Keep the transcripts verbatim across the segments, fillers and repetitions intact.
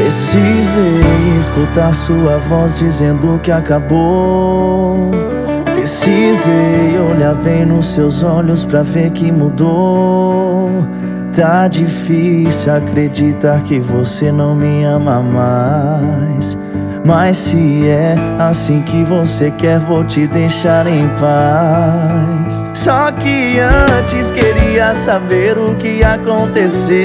Precisei escutar sua voz dizendo que acabou. Precisei olhar bem nos seus olhos pra ver que mudou. Tá difícil acreditar que você não me ama mais. Mas se é assim que você quer, vou te deixar em paz. Só que antes queria saber o que aconteceu.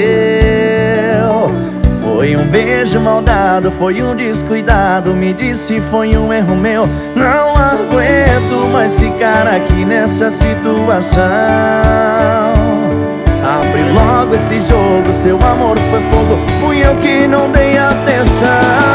Foi um beijo mal dado, foi um descuidado. Me disse foi um erro meu. Não aguento mais ficar aqui nessa situação. Abre logo esse jogo, seu amor foi fogo. Fui eu que não dei atenção.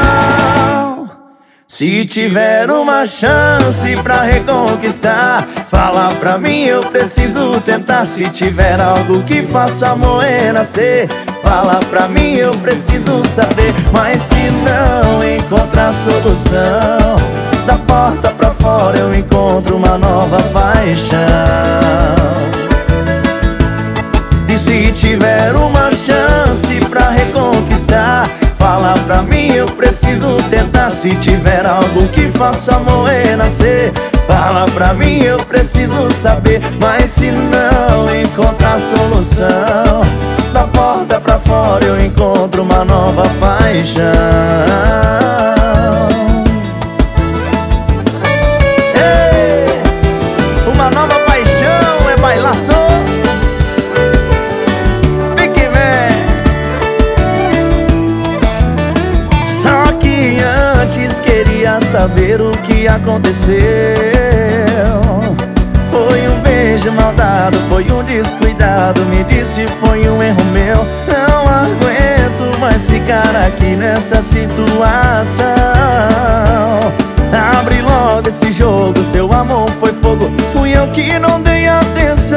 Se tiver uma chance pra reconquistar, fala pra mim, eu preciso tentar. Se tiver algo que faça amor renascer, fala pra mim, eu preciso saber. Mas se não encontrar solução, da porta pra fora eu encontro uma nova paixão. E se tiver uma chance pra reconquistar, fala pra mim, eu preciso tentar. Se tiver algo que faça amor renascer, fala pra mim, eu preciso saber. Mas se não encontrar solução, da porta pra fora eu encontro uma nova paixão. Ei, uma nova paixão é bailar só. Saber o que aconteceu. Foi um beijo mal dado, foi um descuidado. Me disse foi um erro meu. Não aguento mais ficar aqui nessa situação. Abre logo esse jogo, seu amor foi fogo. Fui eu que não dei atenção.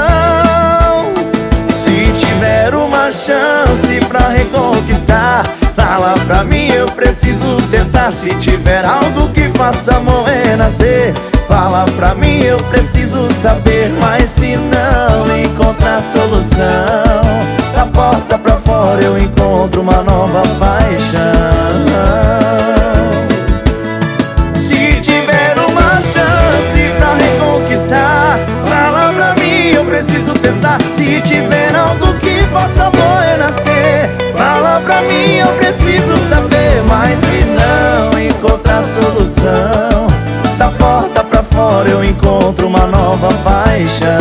Se tiver uma chance pra reconquistar, fala pra mim, eu preciso tentar. Se tiver algo que faça amor renascer, fala pra mim, eu preciso saber. Mas se não encontrar solução, da porta pra fora eu encontro uma nova paixão. Se tiver uma chance pra reconquistar, fala pra mim, eu preciso tentar. Se tiver algo que faça amor renascer, fala pra mim, eu preciso saber. Mas se não encontrar solução, da porta pra fora eu encontro uma nova paixão.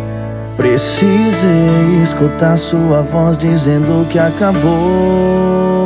Precisei escutar sua voz dizendo que acabou.